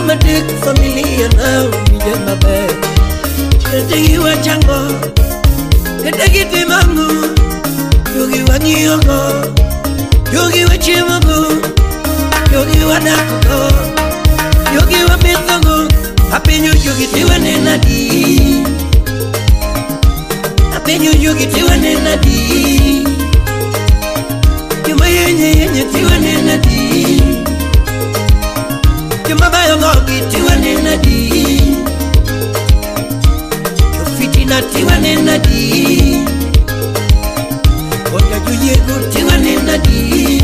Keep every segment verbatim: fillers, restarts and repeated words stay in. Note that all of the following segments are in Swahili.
madik familia now nije mabe Tegi wa chango Tegi timamu Yogi wa nyongo Yogi wa chimamu Yogi wa nakuko Yogi wa mitongo Apenyo yogi tiwa nena di Apenyo yogi tiwa nena di Yuma yenye yenye tiwa nena di Yuma bayo ngogi tiwa nena di Yofitina tiwa nena di Oga juyego tiwa nena di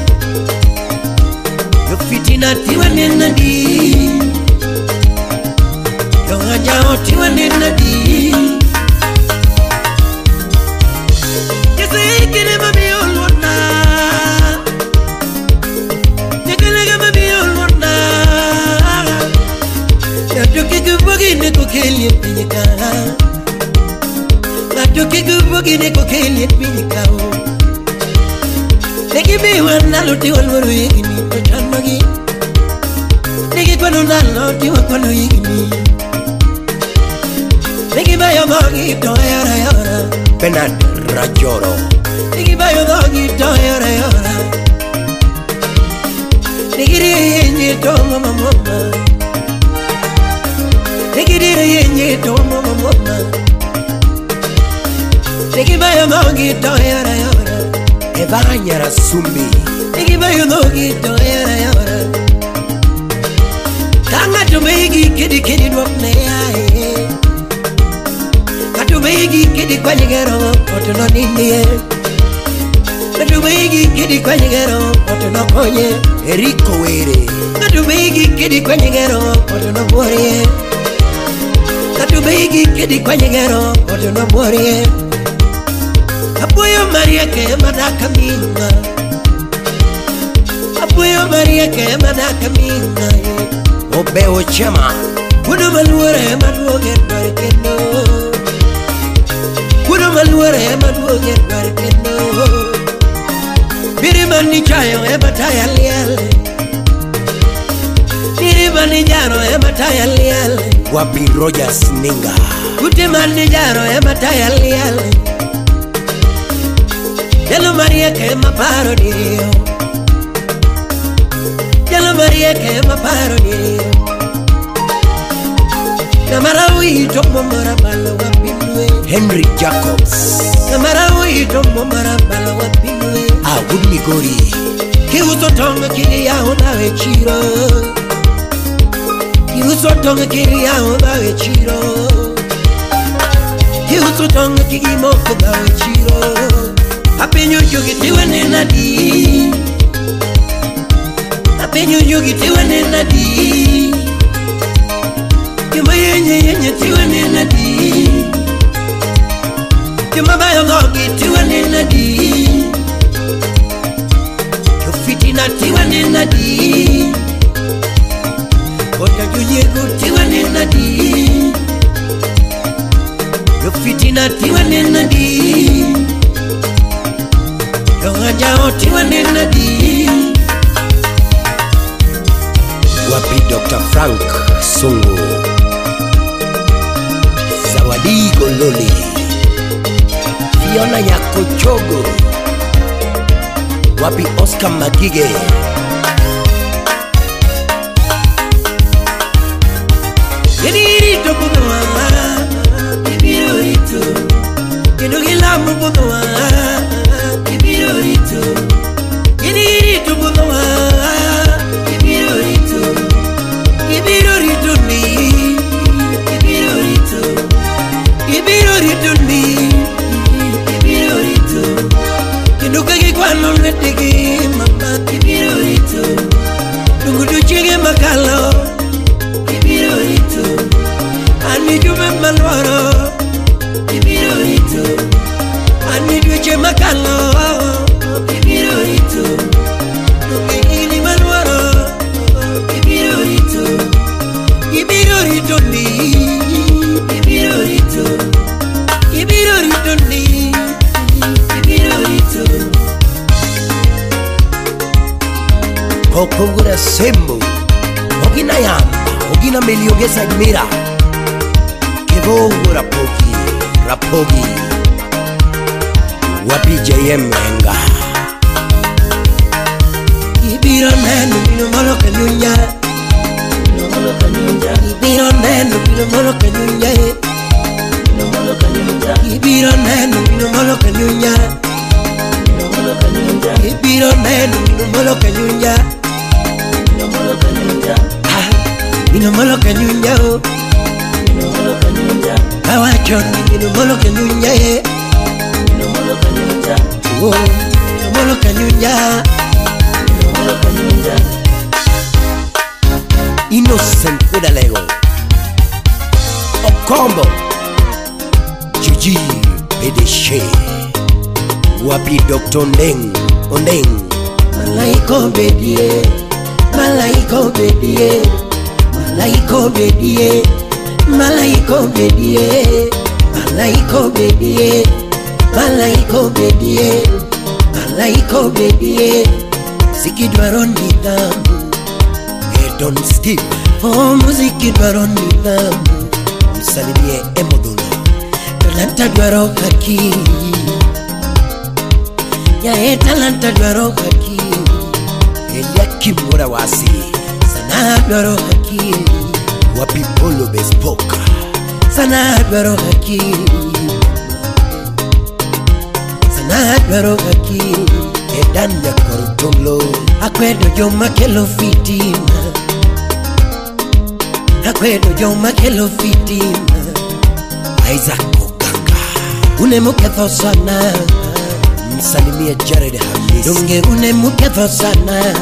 Yofitina tiwa nena di Yonga jao tiwa nena di Kese ikine mami olona Nyekelega mami olona Nadoke kubogi neko kelye pinyika Nadoke kubogi neko kelye pinyika Neki biwa nalo tiwa lwaro yegini Pechan magi Neki kwano nalo tiwa kwano yegini Neki bayo mogi to yara yara Bernard Rajoro Neki bayo mogi to yara yara Neki dire yenye to mama mama Neki dire yenye to mama mama Neki bayo mogi to yara yara Evanya Rasumbi Neki bayo mogi to yara yara Tanga tumegi kidi kidi dwapne yae Katubegi kidi kwa nyegero Oto no nindie Katubegi kidi kwa nyegero Oto no konye Eriko Were Katubegi kidi kwa nyegero Oto no borie Katubegi kidi kwa nyegero Oto no borie Apuyo Maria ke manaka minga Apuyo Maria ke manaka minga Obeo Chema Kudu maluore maduoge barkeno Kudu maluore maduoge barkeno Biri mani chayo e bataya liale Biri mani jaro e bataya liale Wapi Rogers Ninga Kuti mani jaro e bataya liale Yelo Maria ke maparo dirio Yelo Maria ke maparo dirio Namarawi tomo marabala wapinwe Henry Jacobs Namarawi tomo marabala wapinwe Awud Migori Kiuso tonga kiri ya unawe chiro Kiuso tonga kiri ya unawe chiro Kiuso tonga kiri moko gawe chiro Apenyo yugi tiwa nena di Apenyo yugi tiwa nena di Yuma yenye yenye tiwa nena di Yuma bayo ngogi tiwa nena di Yofitina tiwa nena di Oga juyego tiwa nena di Yofitina tiwa nena di Yonga jao tiwa nena di Wapi Doctor Frank Sungu Zawadi Gololi Fiona Nyakochogo Wapi Oscar Magige Yeniri tokunoa Kibiro ito Kinugilamu kunoa Kibiro ito Yeniri tokunoa Kibiro ito Kibiro ito ni Kibiro ito Kibiro ito ni Kibiro ito Kinukagi kwa nonetegi mama Kibiro ito Nungudu chige makalo Kibiro ito Anijume malwaro Kibiro ito Anijwe che makalo Kibiro ito Nungili malwaro Kibiro ito Kibiro ito ni Kibiro ito Kibiro ito ni Kibiro ito Kokogura Sembo Oginayamba Amina Meliogesa Admira Kevo Rapogi Rapogi Wapi J M Enga Ibiro nenu bino molo kanyunya Bino molo kanyunya Ibiro nenu bino molo kanyunya Bino molo kanyunya Ibiro nenu bino molo kanyunya Bino molo kanyunya Ibiro nenu bino molo kanyunya Bino molo kanyunya Bino molo kanyunya Bino molo kanyunya Kawachon bino molo kanyunya Bino molo kanyunya Oh bino molo kanyunya Innocent Udalego Okombo Gigi Pedeshe Wapi Doctor Ndeng Ondeng Malaiko bedie Malaiko bedie Malaiko bedie Malaiko bedie Malaiko bedie Malaiko bedie Malaiko bedie Ziki dwaron nidhamu Edon Steve Oh muziki dwaron nidhamu Msalimie Emodono Talanta dwaro haki Ya e talanta dwaro haki Eliakim Mura Wasi Sana dwaro haki Wapi Polo Bespoka Sana dwaro haki Sana dwaro haki Edanya Korotonglo Akwedo Joma Kelo Fitina Akwedo Joma Kelo Fitina Isaac Okanga Unemuketho sana Msalimia Jared Hamisi Dunge unemuketho sana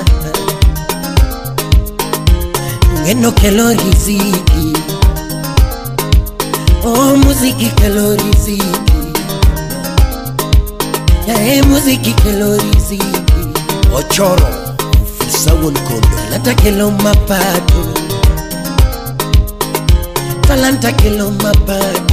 Ngeno kelo riziki Oh muziki kelo riziki Ya muziki kelo riziki Ochoro Fisawon Kondo Talanta kelo mapato Talanta kelo mapato